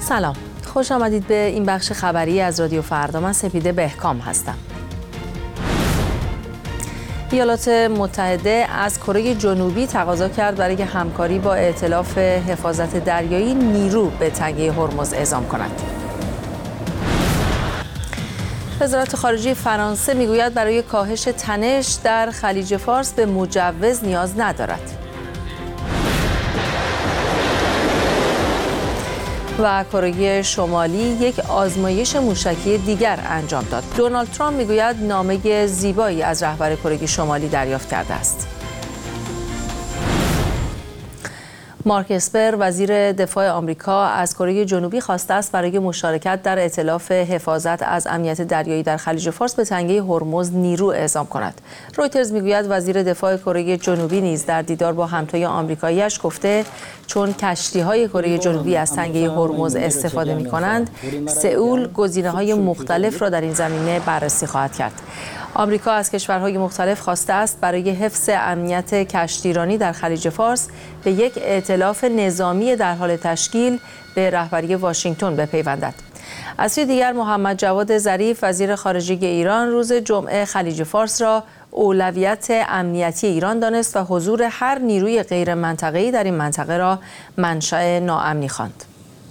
سلام، خوش آمدید به این بخش خبری از رادیو فردا. من سپیده بهکام هستم. ایالات متحده از کره جنوبی تقاضا کرد برای همکاری با ائتلاف حفاظت دریایی نیرو به تنگه هرمز اعزام کند. وزارت خارجه فرانسه میگوید برای کاهش تنش در خلیج فارس به مجوز نیاز ندارد. و کره شمالی یک آزمایش موشکی دیگر انجام داد. دونالد ترامپ میگوید نامه زیبایی از رهبر کره شمالی دریافت کرده است. مارک اسپر وزیر دفاع آمریکا از کره جنوبی خواسته است برای مشارکت در ائتلاف حفاظت از امنیت دریایی در خلیج فارس به تنگه هرمز نیرو اعزام کند. رویترز میگوید وزیر دفاع کره جنوبی نیز در دیدار با همتای آمریکایی‌اش گفته چون کشتی‌های کره جنوبی از تنگه هرمز استفاده می‌کنند، سئول گزینه‌های مختلف را در این زمینه بررسی خواهد کرد. آمریکا از کشورهای مختلف خواسته است برای حفظ امنیت کشتیرانی در خلیج فارس به یک ائتلاف نظامی در حال تشکیل به رهبری واشنگتن بپیوندد. از سوی دیگر محمد جواد ظریف وزیر خارجه ایران روز جمعه خلیج فارس را اولویت امنیتی ایران دانست و حضور هر نیروی غیر منطقه‌ای در این منطقه را منشأ ناامنی خواند.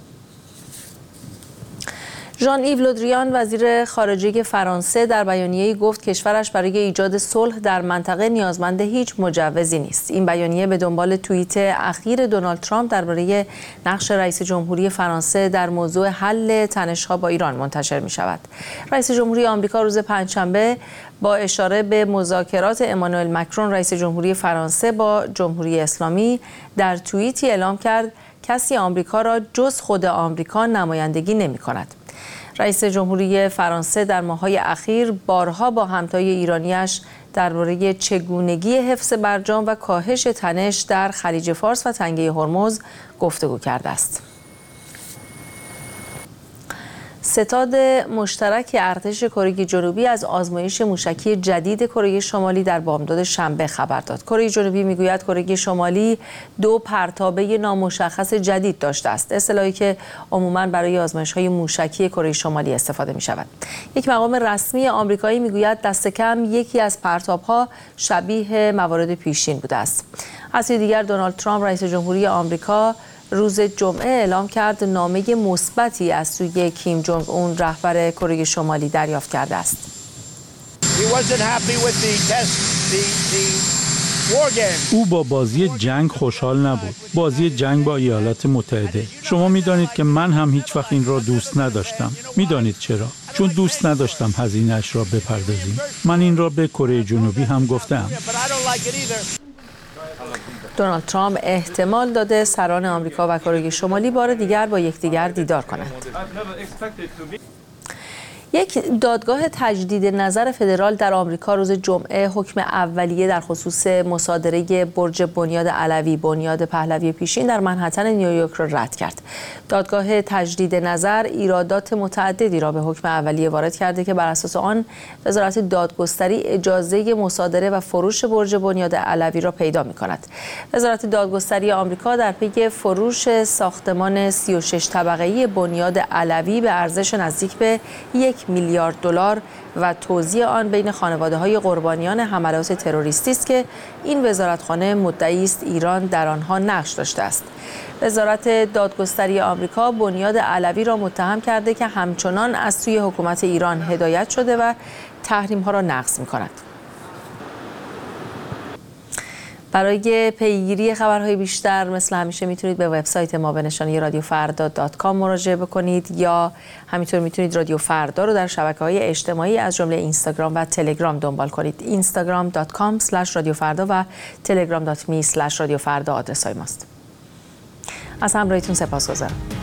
ژان ایو لودریان وزیر خارجه فرانسه در بیانیه‌ای گفت کشورش برای ایجاد صلح در منطقه نیازمند هیچ مجوزی نیست. این بیانیه به دنبال توییت اخیر دونالد ترامپ درباره نقش رئیس جمهوری فرانسه در موضوع حل تنش‌ها با ایران منتشر می‌شود. رئیس جمهوری آمریکا روز پنجشنبه با اشاره به مذاکرات امانوئل مکرون رئیس جمهوری فرانسه با جمهوری اسلامی در توییتی اعلام کرد کسی آمریکا را جز خود آمریکا نمایندگی نمی‌کند. رئیس جمهوری فرانسه در ماه‌های اخیر بارها با همتای ایرانیش درباره چگونگی حفظ برجام و کاهش تنش در خلیج فارس و تنگه هرمز گفتگو کرده است. ستاد مشترک ارتش کره جنوبی از آزمایش موشکی جدید کره شمالی در بامداد شنبه خبر داد. کره جنوبی میگوید کره شمالی 2 پرتابه نامشخص جدید داشته است، اصطلاحی که عموماً برای آزمایش‌های موشکی کره شمالی استفاده می‌شود. یک مقام رسمی آمریکایی میگوید دست کم یکی از پرتاب‌ها شبیه موارد پیشین بوده است. از سوی دیگر دونالد ترامپ رئیس جمهوری آمریکا روز جمعه اعلام کرد نامه مثبتی از سوی کیم جونگ اون رهبر کره شمالی دریافت کرده است. او با بازی جنگ خوشحال نبود. بازی جنگ با ایالات متحده. شما می‌دانید که من هم هیچ وقت این را دوست نداشتم. می‌دانید چرا؟ چون دوست نداشتم هزینه‌اش را بپردازیم. من این را به کره جنوبی هم گفتم. دونالد ترامپ احتمال داده سران آمریکا و کره شمالی بار دیگر با یکدیگر دیدار کنند. یک دادگاه تجدید نظر فدرال در آمریکا روز جمعه حکم اولیه در خصوص مصادره برج بنیاد علوی بنیاد پهلوی پیشین در منهتن نیویورک را رد کرد. دادگاه تجدید نظر ایرادات متعددی را به حکم اولیه وارد کرده که بر اساس آن وزارت دادگستری اجازه مصادره و فروش برج بنیاد علوی را پیدا می‌کند. وزارت دادگستری آمریکا در پی فروش ساختمان 36 طبقه‌ای بنیاد علوی به ارزش نزدیک به 1 میلیارد دلار و توزیع آن بین خانواده‌های قربانیان حملات تروریستی است که این وزارتخانه مدعی است ایران در آنها نقش داشته است. وزارت دادگستری آمریکا بنیاد علوی را متهم کرده که همچنان از سوی حکومت ایران هدایت شده و تحریم‌ها را نقض می‌کند. برای پیگیری خبرهای بیشتر مثل همیشه میتونید به وبسایت ما به نشانی radioffarda.com مراجعه بکنید یا همینطور میتونید رادیو فردا رو در شبکه‌های اجتماعی از جمله اینستاگرام و تلگرام دنبال کنید. instagram.com/radiofarda و telegram.me/radiofarda آدرس‌های ماست. از همراهیتون سپاسگزارم.